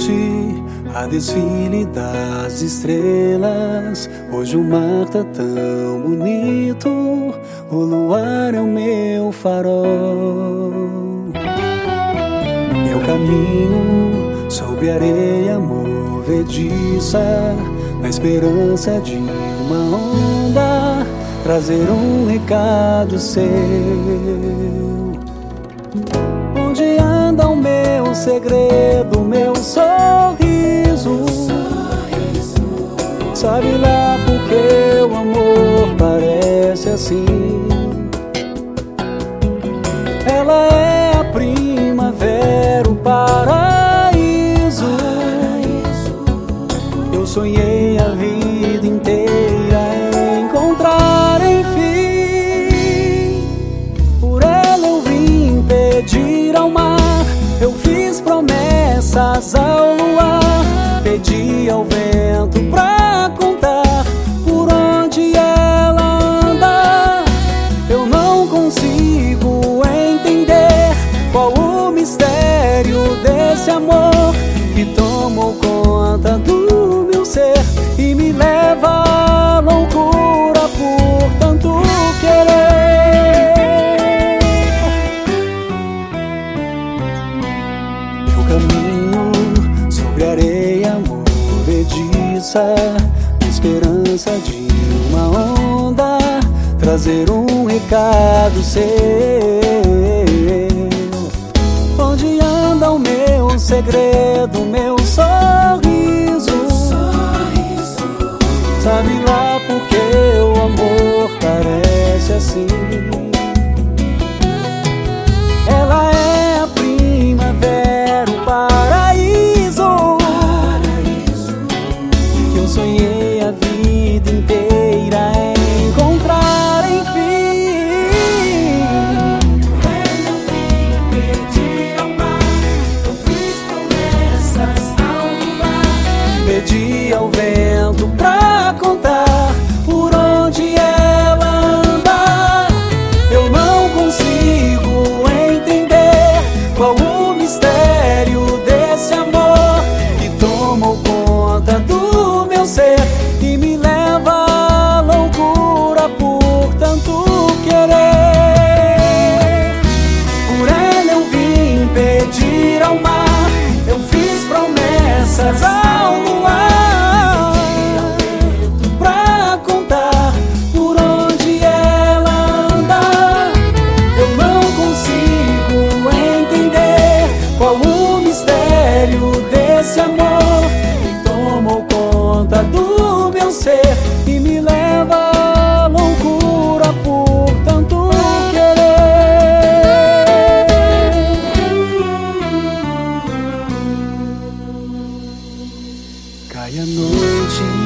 noite, a desfile das estrelas. Hoje o mar tá tão bonito, o luar é o meu farol. Eu caminho sob areia movediça, na esperança de uma onda trazer um recado seu. Onde anda o meu segredo, meu sorriso? Sabe lá porque o amor parece assim? Ela é a primavera, o paraíso. Eu sonhei a vida inteira em encontrar enfim. Por ela eu vim pedir ao mar, eu fiz promessas ao luar, pedi ao vento pra contar por onde ela anda. Eu não consigo entender qual o mistério desse amor que tomou conta do meu ser e me leva à loucura por tanto querer. Eu caminho sobre areia movediça, na esperança de uma onda trazer um recado seu. Onde anda o meu segredo, meu sorriso? Sabe lá porque o amor parece assim? Ela é a primavera, o paraíso. Que eu sonhei a vida inteira em encontrar enfim. Eu vim pedir ao mar, eu fiz promessas ao luar, Pedi ao vento pra contar por onde ela anda. Eu não consigo entender qual o mistério desse amor que tomou conta do meu ser e me leva à loucura por tanto querer. Por ela eu vim pedir ao mar, eu fiz promessas ao luar, pra contar por onde ela anda. Eu não consigo entender qual o mistério desse amor que tomou conta do meu ser e me leva à loucura por tanto querer. Cai a noite,